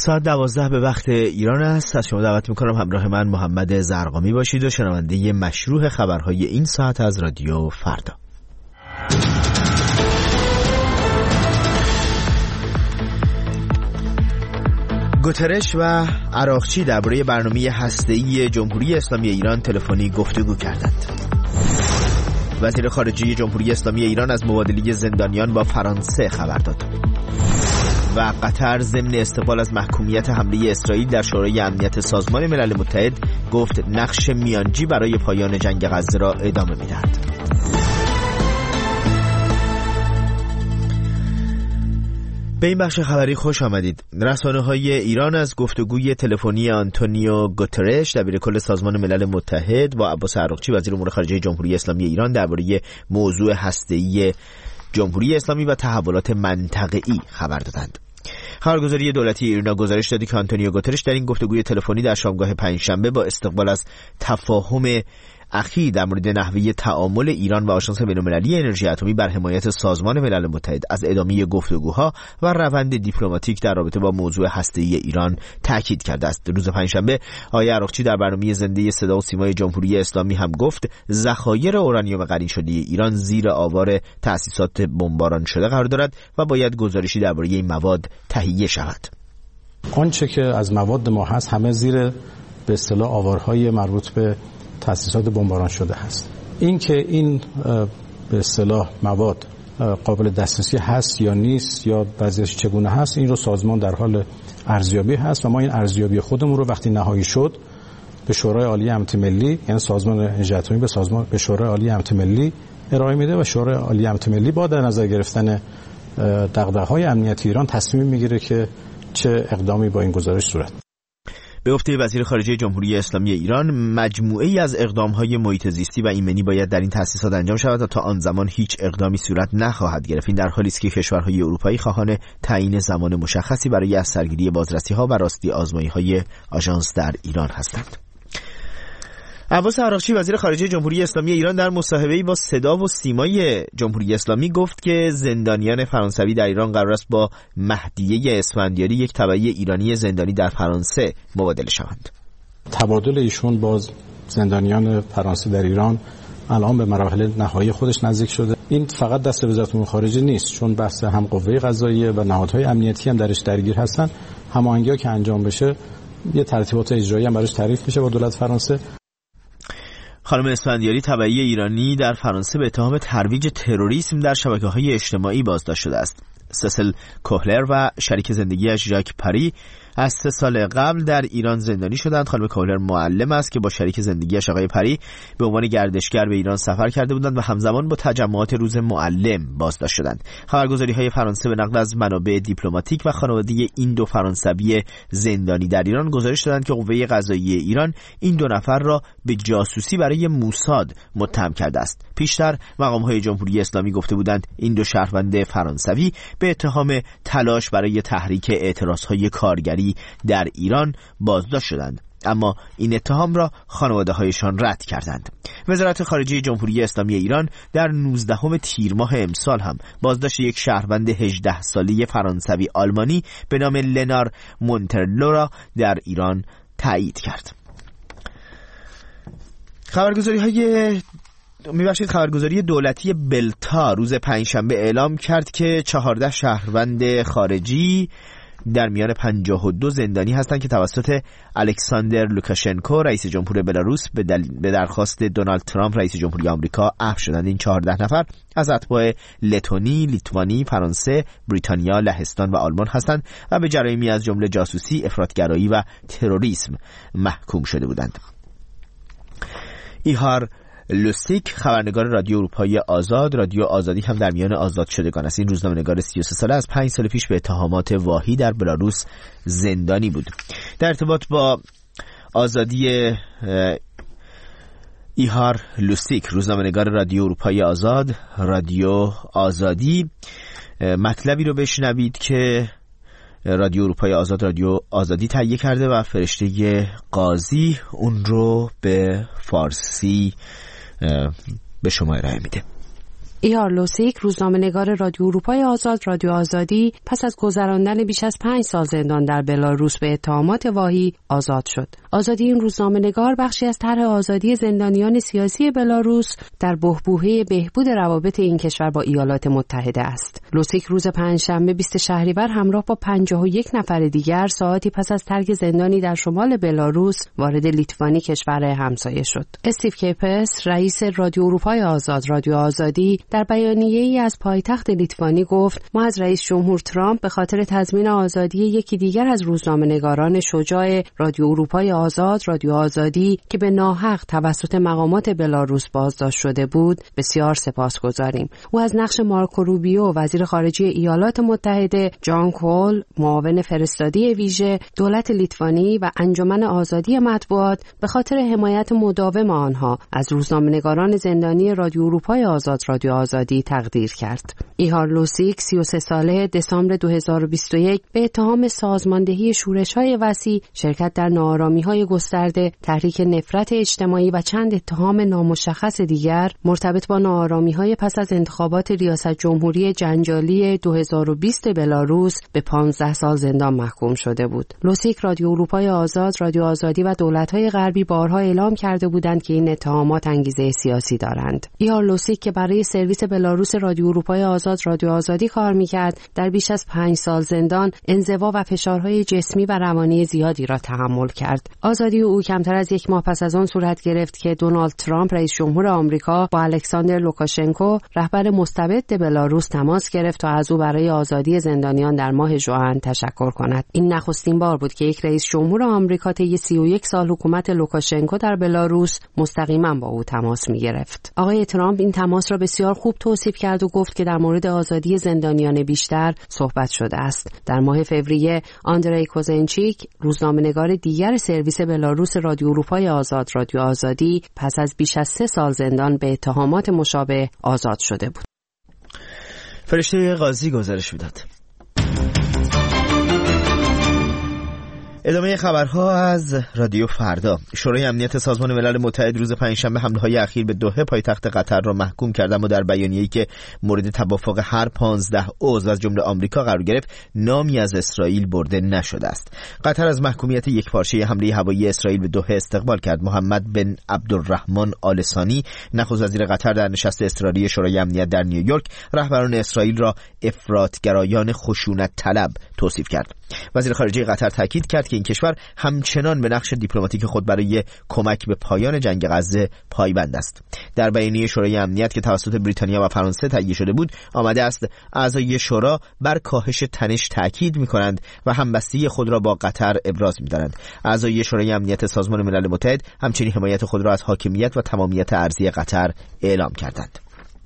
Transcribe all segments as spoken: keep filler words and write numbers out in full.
ساعت دوازده به وقت ایران است. از شما دعوت میکنم همراه من محمد زرقامی باشید و شنونده مشروع خبرهای این ساعت از رادیو فردا. گوترش و عراقچی درباره برنامه هسته‌ای جمهوری اسلامی ایران تلفنی گفتگو کردند. وزیر خارجه جمهوری اسلامی ایران از مبادله زندانیان با فرانسه خبر داد. و قطر ضمن استقبال از محکومیت حمله اسرائیل در شورای امنیت سازمان ملل متحد گفت نقش میانجی برای پایان جنگ غزه را ادامه می‌دهد. به این بخش خبری خوش آمدید. رسانه‌های ایران از گفتگوی تلفنی آنتونیو گوترش دبیرکل سازمان ملل متحد با عباس عراقچی وزیر امور خارجه جمهوری اسلامی ایران درباره موضوع هسته‌ای جمهوری اسلامی و تحولات منطقه‌ای خبر دادند. خبرگزاری دولتی ایرنا گزارش داد که آنتونیو گوترش در این گفتگوی تلفنی در شامگاه پنجشنبه با استقبال از تفاهم اخیر در مورد نحوه تعامل ایران و آژانس بین‌المللی انرژی اتمی بر حمایت سازمان ملل متحد از ادامه گفتگوها و روند دیپلماتیک در رابطه با موضوع هسته‌ای ایران تاکید کرده است. روز پنجشنبه آقای عراقچی در برنامه زنده صدا و سیمای جمهوری اسلامی هم گفت ذخایر اورانیوم غنی شده ایران زیر آوار تأسیسات بمباران شده قرار دارد و باید گزارشی درباره این مواد تهیه شود. آنچه که از مواد ما هست همه زیر به اصطلاح آوارهای مربوط به تأسیسات بمباران شده هست. این که این به اصطلاح مواد قابل دسترسی هست یا نیست یا وضعیتش چگونه هست، این رو سازمان در حال ارزیابی هست و ما این ارزیابی خودمون رو وقتی نهایی شد به شورای عالی امنیت ملی، یعنی سازمان انرژی اتمی به سازمان به شورای عالی امنیت ملی ارائه میده و شورای عالی امنیت ملی با در نظر گرفتن دغدغه‌های امنیتی ایران تصمیم میگیره که چه اقدامی با این گزارش صورت. به گفته وزیر خارجه جمهوری اسلامی ایران مجموعه‌ای از اقدام‌های محیط زیستی و ایمنی باید در این تأسیسات انجام شود و تا آن زمان هیچ اقدامی صورت نخواهد گرفت. این در حالی است که کشورهای اروپایی خواهان تعیین زمان مشخصی برای از سرگیری بازرسی‌ها و راستی آزمایی‌های آژانس در ایران هستند. عباس عراقچی وزیر خارجه جمهوری اسلامی ایران در مصاحبه‌ای با صدا و سیمای جمهوری اسلامی گفت که زندانیان فرانسوی در ایران قرار است با مهدیه اسفندیاری یک تبعی ایرانی زندانی در فرانسه مبادله شوند. تبادل ایشون با زندانیان فرانسه در ایران الان به مراحل نهایی خودش نزدیک شده. این فقط دست وزارت امور خارجه نیست، چون بحث هم قوه قضاییه و نهادهای امنیتی هم درش درگیر هستن. هماهنگی‌ها که انجام بشه یه ترتیبات اجرایی هم براش تعریف میشه با دولت فرانسه. خانم اسفندیاری تبعی ایرانی در فرانسه به اتهام ترویج تروریسم در شبکه‌های اجتماعی بازداشت شده است. سسل کوهلر و شریک زندگیش ژاک پری از سه سال قبل در ایران زندانی شدند. خانم کوهلر معلم است که با شریک زندگیش آقای پری به عنوان گردشگر به ایران سفر کرده بودند و همزمان با تجمعات روز معلم بازداشت شدند. خبرگزاری‌های فرانسه به نقل از منابع دیپلماتیک و خانواده این دو فرانسوی زندانی در ایران گزارش دادند که قوه قضاییه ایران این دو نفر را به جاسوسی برای موساد متهم کرده است. پیشتر مقام‌های جمهوری اسلامی گفته بودند این دو شهروند فرانسوی به اتهام تلاش برای تحریک اعتراض‌های کارگری در ایران بازداشت شدند، اما این اتهام را خانواده‌هایشان رد کردند. وزارت خارجه جمهوری اسلامی ایران در نوزدهم تیر ماه امسال هم بازداشت یک شهروند هجده ساله فرانسوی آلمانی به نام لنار مونترلو را در ایران تایید کرد. خبرگزاری‌های میبخشید خبرگزاری دولتی بلتا روز پنجشنبه اعلام کرد که چهارده شهروند خارجی در میان پنجاه و دو زندانی هستند که توسط الکساندر لوکاشنکو رئیس جمهور بلاروس به, دل... به درخواست دونالد ترامپ رئیس جمهوری آمریکا عفو شدند. این چهارده نفر از اتباع لتونی، لیتوانی، فرانسه، بریتانیا، لهستان و آلمان هستند و به جرایمی از جمله جاسوسی، افراطگرایی و تروریسم محکوم شده بودند. ایهار لوسیک خبرنگار رادیو اروپای آزاد، رادیو آزادی هم در میان آزاد شدگان است. این روزنامه‌نگار سی و سه ساله از پنج سال پیش به اتهامات واهی در بلاروس زندانی بود. در ارتباط با آزادی ایهار لوسیک روزنامه‌نگار رادیو اروپای آزاد، رادیو آزادی، مطلبی رو بشنوید که رادیو اروپای آزاد رادیو آزادی تهیه کرده و فرشته قاضی اون رو به فارسی به شما ارائه میده. ایهار لوسیک، روزنامه‌نگار رادیو اروپای آزاد رادیو آزادی، پس از گذراندن بیش از پنج سال زندان در بلاروس به اتهامات واهی آزاد شد. آزادی این روزنامه‌نگار بخشی از طرح آزادی زندانیان سیاسی بلاروس در بحبوحه بهبود روابط این کشور با ایالات متحده است. لوسیک روز پنجشنبه بیست شهریور همراه با پنجاه و یک نفر دیگر ساعتی پس از ترک زندانی در شمال بلاروس وارد لیتوانی، کشور همسایه شد. استیو کیپس، رئیس رادیو اروپای آزاد رادیو آزادی، در بیانیه‌ای از پایتخت لیتوانی گفت: ما از رئیس جمهور ترامپ به خاطر تضمین آزادی یکی دیگر از روزنامه‌نگاران شجاع رادیو اروپای آزاد رادیو آزادی که به ناحق توسط مقامات بلاروس بازداشت شده بود بسیار سپاسگزاریم. او از نقش مارکو روبیو، وزیر خارجه ایالات متحده، جان کول، معاون فرستادی ویژه دولت لیتوانی و انجمن آزادی مطبوعات به خاطر حمایت مداوم آنها از روزنامه‌نگاران زندانی رادیو اروپای آزاد رادیو آزادی تقدیر کرد. ایهار لوسیک، سی و سه ساله، دسامبر دو هزار و بیست و یک به اتهام سازماندهی شورش‌های وسیع، شرکت در ناآرامی‌های گسترده، تحریک نفرت اجتماعی و چند اتهام نامشخص دیگر مرتبط با ناآرامی‌های پس از انتخابات ریاست جمهوری جنجالی دو هزار و بیست بلاروس به پانزده سال زندان محکوم شده بود. لوسیک، رادیو اروپای آزاد رادیو آزادی و دولت‌های غربی بارها اعلام کرده بودند که این اتهامات انگیزه سیاسی دارند. ایهار لوسیک که برای سرویس بلاروس رادیو اروپای آزاد رادیو آزادی کار می‌کرد، در بیش از پنج سال زندان انزوا و فشارهای جسمی و روانی زیادی را تحمل کرد. آزادی او کمتر از یک ماه پس از آن صورت گرفت که دونالد ترامپ، رئیس جمهور آمریکا، با الکساندر لوکاشنکو، رهبر مستبد بلاروس، تماس گرفت تا از او برای آزادی زندانیان در ماه ژوئن تشکر کند. این نخستین بار بود که یک رئیس جمهور آمریکا طی سی و یک سال حکومت لوکاشنکو در بلاروس مستقیما با او تماس می‌گرفت. آقای ترامپ این تماس را بسیار خوب توصیف کرد و گفت که در مورد آزادی زندانیان بیشتر صحبت شده است. در ماه فوریه آندری کوزنچیک، روزنامه‌نگار دیگر سرویس بلاروس رادیو اروپای آزاد رادیو آزادی، پس از بیش از سه سال زندان به اتهامات مشابه آزاد شده بود. فرشته قاضی گزارش می‌داد. ادامه خبرها از رادیو فردا. شورای امنیت سازمان ملل متحد روز پنجشنبه حمله‌های اخیر به دوحه پایتخت قطر را محکوم کرد، اما در بیانیه‌ای که مورد توافق هر پانزده عضو از جمله آمریکا قرار گرفت، نامی از اسرائیل برده نشده است. قطر از محکومیت یکپارچه حمله هوایی اسرائیل به دوحه استقبال کرد. محمد بن عبدالرحمن آل ثانی، نخست وزیر قطر، در نشست اضطراری شورای امنیت در نیویورک رهبران اسرائیل را افراطگرایان خشونت طلب توصیف کرد. وزیر خارجه قطر تاکید کرد که این کشور همچنان به نقش دیپلماتیک خود برای کمک به پایان جنگ غزه پایبند است. در بیانیه شورای امنیت که توسط بریتانیا و فرانسه تهیه شده بود آمده است اعضای شورا بر کاهش تنش تاکید می‌کنند و همبستگی خود را با قطر ابراز می‌دارند. اعضای شورای امنیت سازمان ملل متحد همچنین حمایت خود را از حاکمیت و تمامیت ارضی قطر اعلام کردند.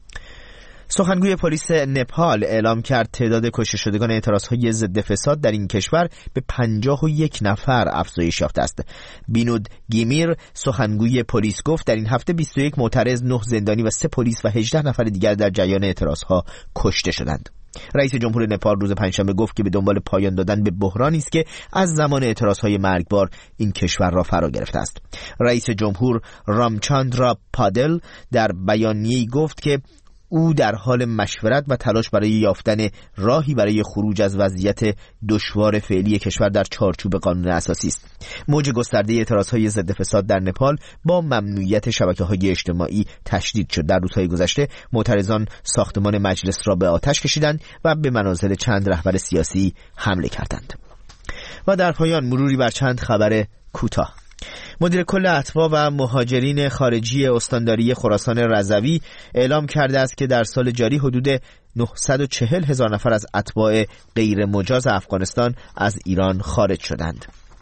سخنگوی پلیس نپال اعلام کرد تعداد کشته شدگان اعتراضهای ضد فساد در این کشور به پنجاه و یک نفر افزایش یافته است. بینود گیمیر، سخنگوی پلیس، گفت در این هفته بیست و یک معترض، نه زندانی و سه پلیس و هجده نفر دیگر در جریان اعتراضها کشته شدند. رئیس جمهور نپال روز پنجشنبه گفت که به دنبال پایان دادن به بحرانی است که از زمان اعتراضهای مرگبار این کشور را فرا گرفته است. رئیس جمهور رامچاندرا پادل در بیانیه‌ای گفت که او در حال مشورت و تلاش برای یافتن راهی برای خروج از وضعیت دشوار فعلی کشور در چارچوب قانون اساسی است. موج گسترده اعتراضهای ضد فساد در نپال با ممنوعیت شبکه‌های اجتماعی تشدید شد. در روزهای گذشته معترضان ساختمان مجلس را به آتش کشیدند و به منازل چند رهبر سیاسی حمله کردند. و در پایان مروری بر چند خبر کوتاه. مدیر کل اتباع و مهاجرین خارجی استانداری خراسان رضوی اعلام کرده است که در سال جاری حدود نهصد و چهل هزار نفر از اتباع غیر مجاز افغانستان از ایران خارج شدند.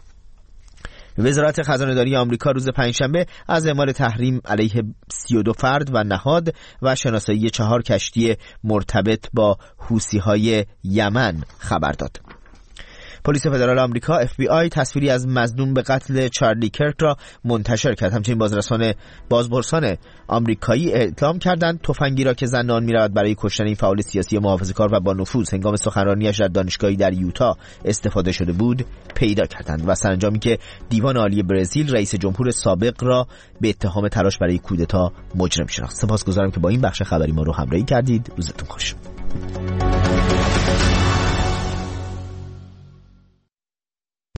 وزارت خزانه‌داری آمریکا روز پنجشنبه از اعمال تحریم علیه سی و دو فرد و نهاد و شناسایی چهار کشتی مرتبط با حوثی‌های یمن خبر داد. پلیس فدرال آمریکا اف بی آی تصویری از مظنون به قتل چارلی کرک را منتشر کرد. همچنین بازرسان بازپرسان آمریکایی اعلام کردند تفنگی را که زنان می‌رود برای کشتن این فعال سیاسی محافظه‌کار و با نفوذ هنگام سخنرانیش در دانشگاهی در یوتا استفاده شده بود پیدا کردند و سرانجامی که دیوان عالی برزیل رئیس جمهور سابق را به اتهام تلاش برای کودتا مجرم شناخت. سپاسگزارم که با این بخش خبری ما رو همراهی کردید. روزتون خوش.